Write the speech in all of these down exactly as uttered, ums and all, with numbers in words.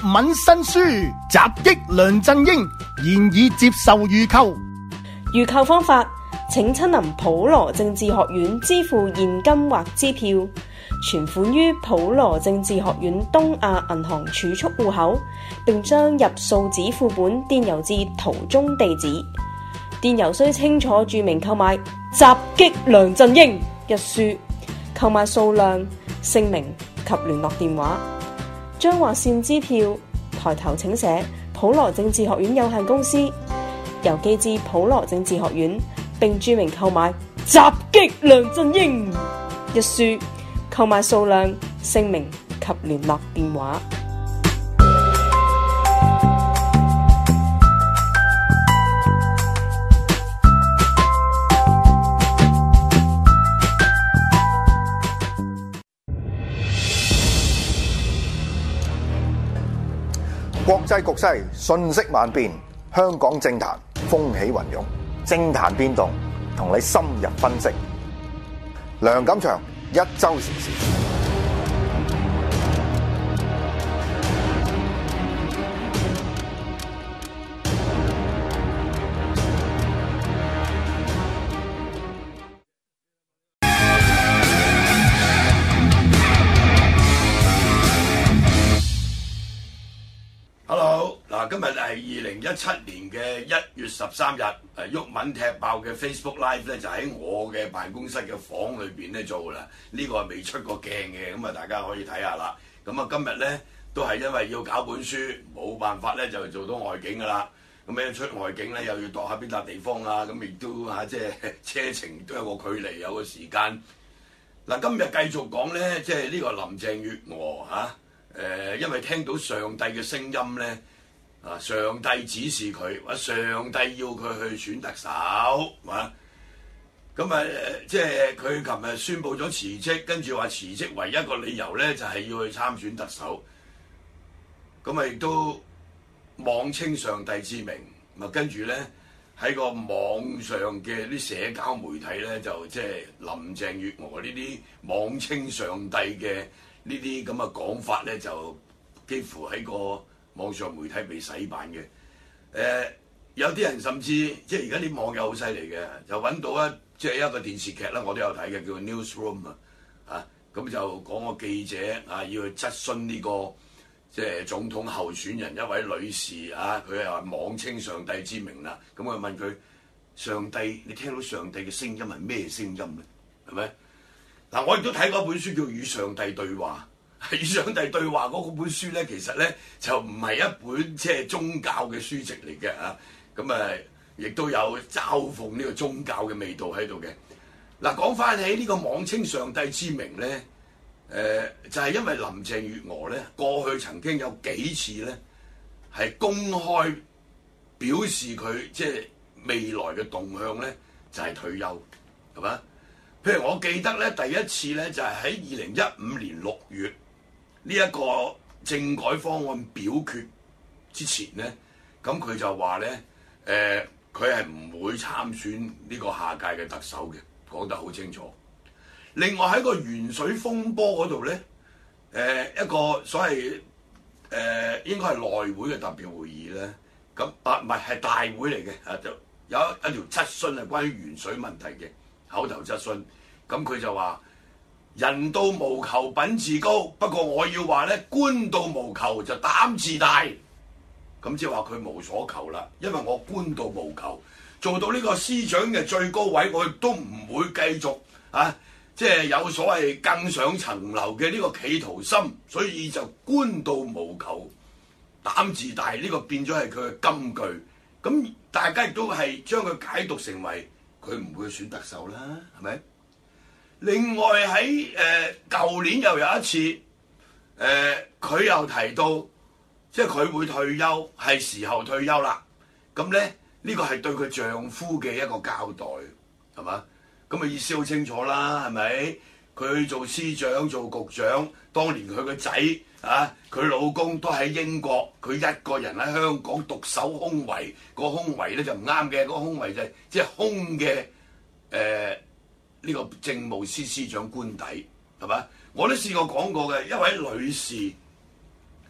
敏新書襲擊梁振英，現已接受預購。 預購方法，請親臨普羅政治學院支付現金或支票，存款於普羅政治學院東亞銀行儲蓄戶口，並將入數紙副本電郵至圖中地址。電郵須清楚註明購買襲擊梁振英一書，購買數量、姓名及聯絡電話。將劃線支票抬頭請寫普羅政治學院有限公司，郵寄至普羅政治學院，並註明購買襲擊梁振英一書，購買數量、姓名及聯絡電話。 國際局勢瞬息萬變，香港政壇風起雲湧，政壇變動同你深入分析。梁錦祥一周時事。 今日係二零一七年嘅一月十三日，誒毓民踢爆嘅 Facebook Live 咧就喺我嘅辦公室嘅房裏邊咧做啦。呢、這個係未出過鏡嘅，咁啊大家可以睇下啦。咁啊今日咧都係因為要搞本書，冇辦法咧就做到外景噶啦。咁咧出外景咧又要度下邊笪地方啊，咁亦都嚇即係車程都有個距離，有個時間。嗱，今日繼續講咧，即係呢個林鄭月娥嚇誒、呃，因為聽到上帝嘅聲音咧。啊！上帝指示佢，或者上帝要佢去選特首，嘛？咁啊，即係佢琴日宣布咗辭職，跟住話辭職唯一一個理由咧，就係、是、要去參選特首。咁啊，亦都妄稱上帝之名，咪跟住咧喺個網上嘅啲社交媒體咧，就即係林鄭月娥呢啲妄稱上帝嘅呢啲咁嘅講法咧，就幾乎喺個網上媒體被洗版嘅，誒、呃、有啲人甚至即係而家啲網友好犀利嘅，就揾到一即係一個電視劇啦，我都有睇嘅，叫做 Newsroom 啊，啊咁就講個記者啊要去質詢呢、這個即係總統候選人一位女士啊，佢係話妄稱上帝之名啦，咁我問佢：上帝，你聽到上帝嘅聲音係咩聲音咧？係咪？嗱、啊，我亦都睇過一本書叫《與上帝對話》。與上帝對話嗰本書咧，其實咧就唔係一本即係宗教嘅書籍嚟嘅啊，咁啊亦都有嘲諷呢個宗教嘅味道喺度嘅。嗱，講翻起呢個妄稱上帝之名咧，誒、呃、就係、是、因為林鄭月娥咧過去曾經有幾次咧係公開表示佢即係未來嘅動向咧就係、是、退休，係嘛？譬如我記得咧第一次咧就係喺二零一五年六月。呢一個政改方案表決之前咧，咁佢就話咧，誒佢係唔會參選呢個下屆嘅特首嘅，講得好清楚。另外喺個鉛水風波嗰度咧，誒、呃、一個所謂誒、呃、應該係內會嘅特別會議咧，咁啊唔係係大會嚟嘅，啊就有一一條質詢係關於鉛水問題嘅口頭質詢，咁佢就話。人到無求品自高，不過我要話咧，官到無求就膽自大。咁即係話佢無所求啦，因為我官到無求，做到呢個司長嘅最高位，我亦都唔會繼續啊，即係有所謂更上層樓嘅呢個企圖心，所以就官到無求，膽自大。呢個變咗係佢嘅金句。咁大家亦都係將佢解讀成為佢唔會選特首啦，係咪？另外喺誒舊年又有一次，誒、呃、佢又提到，即係佢會退休，係時候退休啦。咁咧呢個係對佢丈夫嘅一個交代，係嘛？咁啊意思好清楚啦，係咪？佢做司長做局長，當年佢個仔啊，佢老公都喺英國，佢一個人喺香港獨守空圍。個空圍咧就唔啱嘅，個空圍就係即係空嘅誒。呃呢個政務司司長官邸係嘛？我都試過講過嘅，一位女士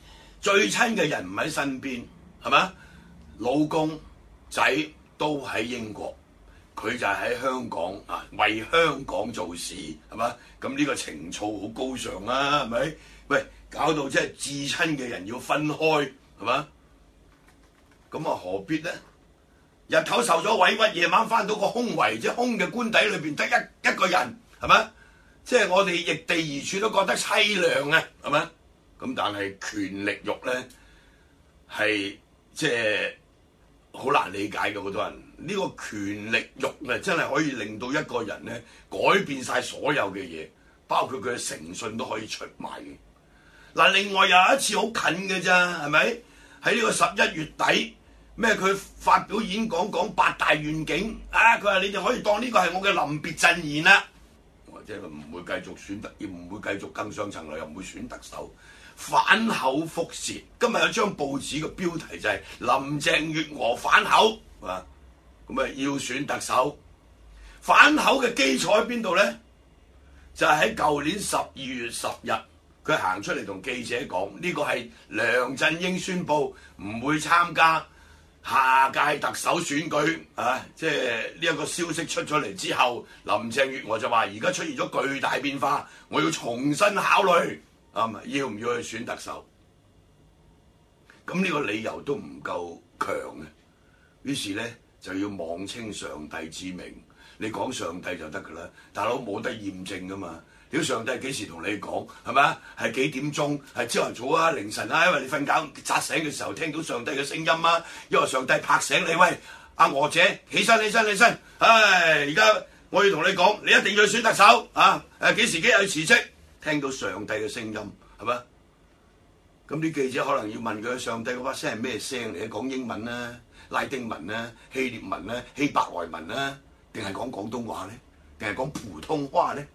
最親嘅人唔喺身邊，係咪？老公仔都喺英國，佢就喺香港啊，為香港做事，係嘛？咁呢個情操好高尚啊，係咪？喂，搞到即係至親嘅人要分開，係嘛？咁啊何必咧？日頭受咗委屈，夜晚翻到個空圍，即係空嘅官邸裏邊得一一個人，係咪？即係我哋逆地而處都覺得凄涼啊，係咪？咁但係權力慾咧係即係好難理解嘅，好多人呢個權力慾啊，真係可以令到一個人咧改變晒所有嘅嘢，包括佢嘅誠信都可以出賣嘅。嗱，另外有一次好近嘅咋，係咪？喺呢個十一月底。咩？佢發表演講講八大願景啊！佢話你哋可以當呢個係我嘅臨別贈言啦。或者佢唔會繼續選特，亦唔會繼續更上層樓，又唔會選特首。反口覆舌。今日有張報紙嘅標題就係、是、林鄭月娥反口啊！咁啊要選特首，反口嘅基礎喺邊度咧？就係喺舊年十二月十日，佢行出嚟同記者講，呢、這個係梁振英宣布唔會參加下屆特首選舉啊！即係呢一個消息出咗嚟之後，林鄭月娥就話：而家出現咗巨大變化，我要重新考慮啊，要唔要去選特首？咁呢個理由都唔夠強嘅，於是咧就要妄稱上帝之名。你講上帝就得㗎啦，大佬冇得驗證㗎嘛。屌上帝幾時同你講係咪啊？係幾點鐘？係朝頭早啊、凌晨啊？因為你瞓覺扎醒嘅時候聽到上帝嘅聲音啊，因為上帝拍醒你，喂，阿娥姐起身起身起身！唉，而家我要同你講，你一定要選特首啊！誒幾時幾日去辭職？聽到上帝嘅聲音係咪？咁啲記者可能要問佢上帝嗰把聲係咩聲嚟？講英文啦、拉丁文啦、希臘文啦、希伯來文啦，定係講廣東話咧？定係講普通話咧？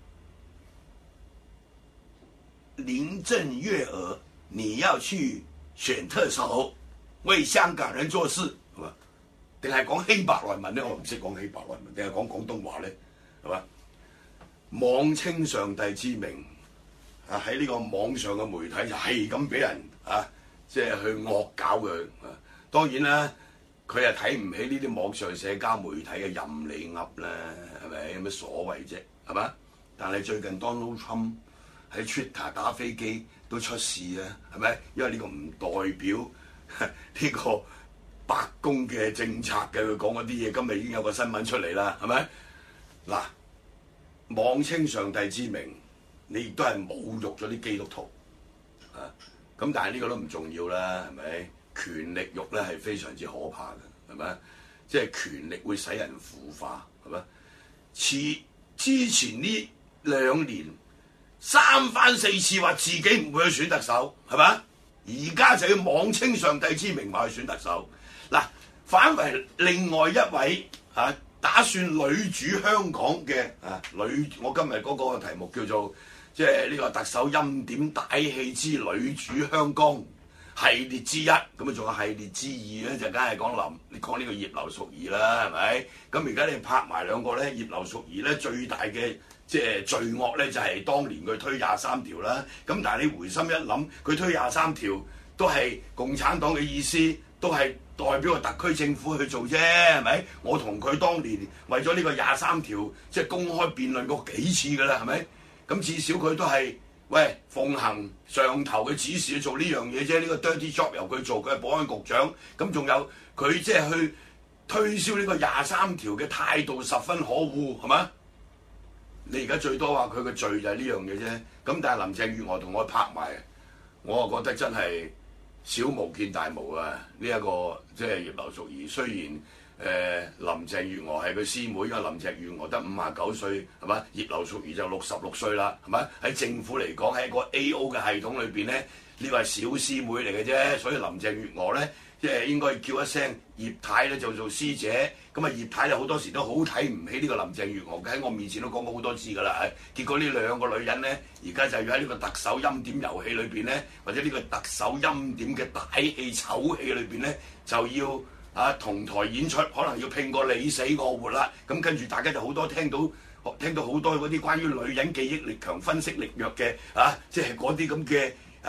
林鄭月娥，你要去選特首，為香港人做事，係嘛？定係講希伯來文咧？我唔識講希伯來文，定係講廣東話咧？係嘛？妄稱上帝之名啊！喺呢個網上嘅媒體就係咁俾人啊，即係去惡搞佢啊！當然啦，佢又睇唔起呢啲網上社交媒體嘅任你噏啦，係咪？有乜所謂啫？係嘛？但係最近 Donald Trump喺 Twitter 打飛機都出事啊，係咪？因為呢個唔代表呢個白宮嘅政策嘅，佢講嗰啲嘢，今日已經有個新聞出嚟啦，係咪？嗱，妄稱上帝之名，你亦都係侮辱咗啲基督徒啊！咁但係呢個都唔重要啦，係咪？權力慾咧係非常之可怕嘅，係咪？即係權力會使人腐化，係咪？似之前呢兩年，三番四次話自己唔會去選特首，係咪？而家就要妄稱上帝之名話去選特首。嗱，反為另外一位啊，打算女主香港嘅啊女，我今日嗰個題目叫做即係呢個特首欽點大戲之女主香港系列之一，咁啊仲有系列之二咧，就梗係講林，你講呢個葉劉淑儀啦，係咪？咁而家你拍埋兩個咧，葉劉淑儀咧最大嘅即係罪惡咧，就係、是、當年佢推廿三條啦。咁但係你回心一諗，佢推廿三條都係共產黨嘅意思，都係代表個特區政府去做啫，係咪？我同佢當年為咗呢個廿三條，即係公開辯論過幾次㗎啦，係咪？咁至少佢都係喂奉行上頭嘅指示去做呢樣嘢啫。呢、這個 dirty job 由佢做，佢係保安局長。咁仲有佢即係去推銷呢個廿三條嘅態度十分可惡，係咪？你而家最多話佢嘅罪就係呢樣嘢啫。咁但係林鄭月娥同我拍埋，我啊覺得真係小巫見大巫啊！呢、這、一個即係葉劉淑儀，雖然誒、呃、林鄭月娥係佢師妹，因為林鄭月娥得五十九歲，係嘛？葉劉淑儀就六十六歲啦，係咪？喺政府嚟講，喺個 A O 嘅系統裏邊咧，呢個係小師妹嚟嘅啫。所以林鄭月娥咧，即係應該叫一聲葉太咧，就做師姐。咁啊，葉太咧好多時都好睇唔起呢個林鄭月娥，喺我面前都講過好多次㗎啦。結果呢兩個女人咧，而家就要喺呢個特首欽點遊戲裏邊咧，或者呢個特首欽點嘅大戲醜戲裏邊咧，就要啊同台演出，可能要拼個你死我活啦。咁跟住大家就好多聽到聽到好多嗰啲關於女人記憶力強、分析力弱嘅啊，即係嗰啲咁嘅啊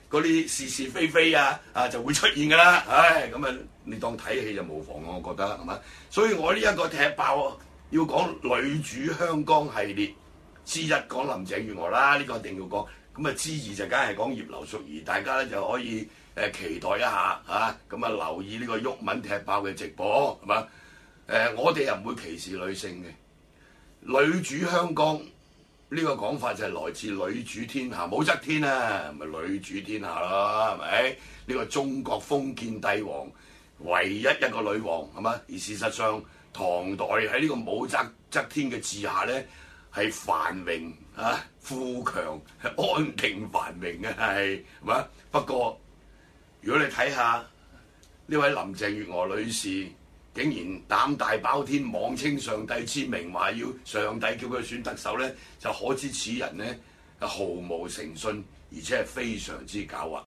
嗰啲是是非非啊啊就會出現㗎啦。唉，咁啊你當睇戲就無妨，我覺得係嘛。所以我呢一個踢爆要講女主香江系列之一講林鄭月娥啦，呢、這個一定要講。咁啊之二就梗係講葉劉淑儀，大家咧就可以誒、呃、期待一下嚇，咁啊留意呢個毓民踢爆嘅直播係嘛？誒、呃、我哋又唔會歧視女性嘅，女主香江呢個講法就係來自女主天下，武則天啊，咪女主天下咯，係咪？呢、這個中國封建帝王唯一一個女王係嘛？而事實上唐代喺呢個武則則天嘅治下咧，係繁榮啊，富強，係安定繁榮嘅係，係嘛？不過如果你睇下呢位林鄭月娥女士，竟然膽大包天，妄稱上帝之名，話要上帝叫佢選特首咧，就可知此人咧係毫無誠信，而且係非常之狡猾。